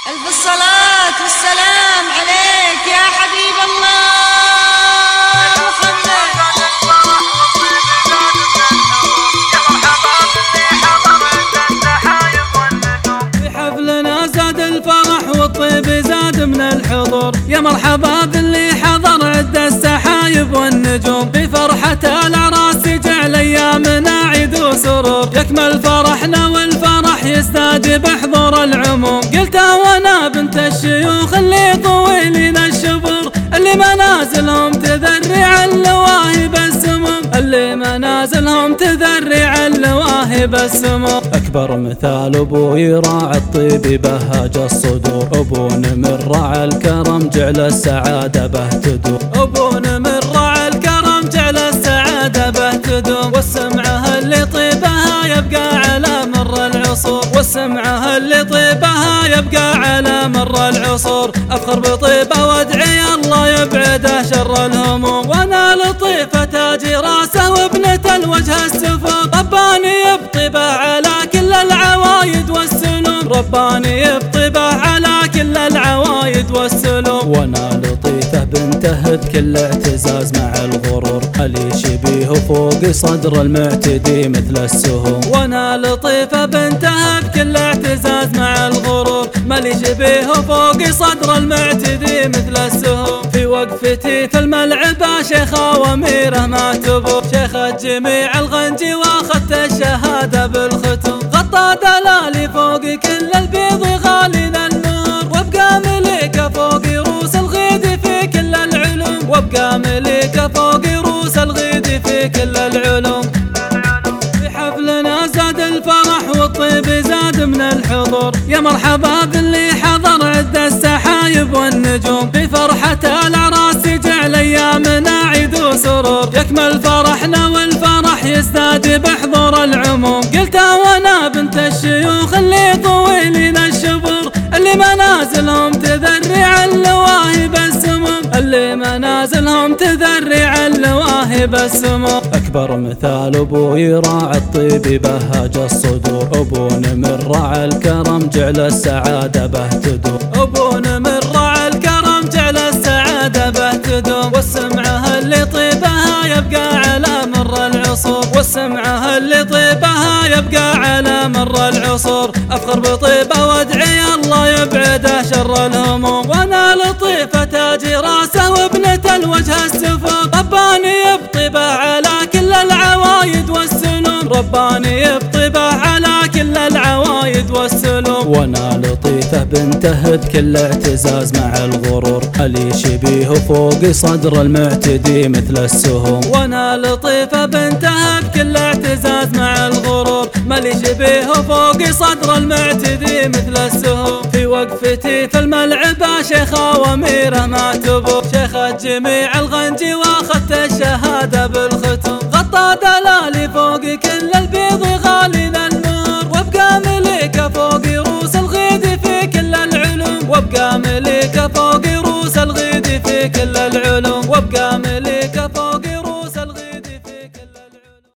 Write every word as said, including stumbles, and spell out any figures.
ألف الصلاة والسلام عليك يا حبيب الله محمد. في حفلنا زاد الفرح والطيب زاد من الحضور، يا مرحبا باللي حضر عد السحايب والنجوم. بفرحة العراس جعل أيامنا عيد وسرور، يكمل فرحنا والفرح يزداد بحضور العموم. قلتها وانا بنت الشيوخ اللي طويلين الشبر، اللي منازلهم تذرع اللواهب السموم، اللي منازلهم تذرع اللواهب السموم. أكبر مثال أبو يراعي الطيب بهاج الصدور، أبو نمر رعى الكرم جعل السعادة به تدور، أبو نمر رعى الكرم جعل السعادة به تدور. والسمعة اللي طيبها يبقى على مر العصور، والسمعة اللي طيبها يبقى على مر العصور. أفخر بطيبة وادعي الله يبعده شر الهموم، وانا لطيفة تاجي راسه وابنة الوجه السفور. رباني بطيبة على كل العوايد والسلوم، رباني بطيبة على كل العوايد والسلوم. وانا لطيفة بنته بكل اعتزاز مع الغرور، اللي شبيه فوق صدر المعتدي مثل السهوم. وانا لطيفة بنته بكل اعتزاز مع الغرور، مالي شبيه فوق صدر المعتدي مثل السهوم. في وقفتي في الملعبة شيخة واميره ما تبور، شيخة جميع الغنجي واخذت الشهادة بالختم. غطى دلالي فوق كل البيض غالينا النور، وابقى مليكة فوق روس الغيد في كل العلوم، وابقى مليكة فوق روس الغيد في كل العلوم. في حفلنا زاد الفرح والطيب زاد من الحضور، يا مرحبا باللي حضر عد السحايب والنجوم. بفرحة العراس جعل أيامنا عيد وسرور، يكمل فرحنا والفرح يزداد بحضور العموم. قلتها وانا بنت الشيوخ اللي طويلين الشبر، اللي منازلهم تذرع اللواهب السموم، اللي منازلهم تذرع اللواهب السموم. أكبر مثال أبو يراعي الطيب بهاج الصدور، أبو نمر رعى الكرم جعل السعادة به تدور، أبو نمر رعى الكرم جعل السعادة به تدور. والسمعة اللي طيبها يبقى على مر العصور، والسمعة اللي طيبها يبقى على مر العصور. أفخر بطيبة وادعي الله يبعده شر الهموم، وانا لطيفة تاجي راسه وابنة الوجه السفور. رباني بطيبة على كل العوايد والسلوم، رباني بطيبة على كل العوايد والسلوم. وانا لطيفة بنته بكل اعتزاز مع الغرور، اللي شبيه فوق صدر المعتدي مثل السهوم. وانا لطيفة بنته بكل اعتزاز مع الغرور، مالي شبيه فوق صدر المعتدي مثل السهوم. في وقفتي في الملعبة شيخة واميره ما تبور، شيخة جميع الغنجي واخذت الشهادة بالختم. غطى دلالي فوق كل البيض غالينا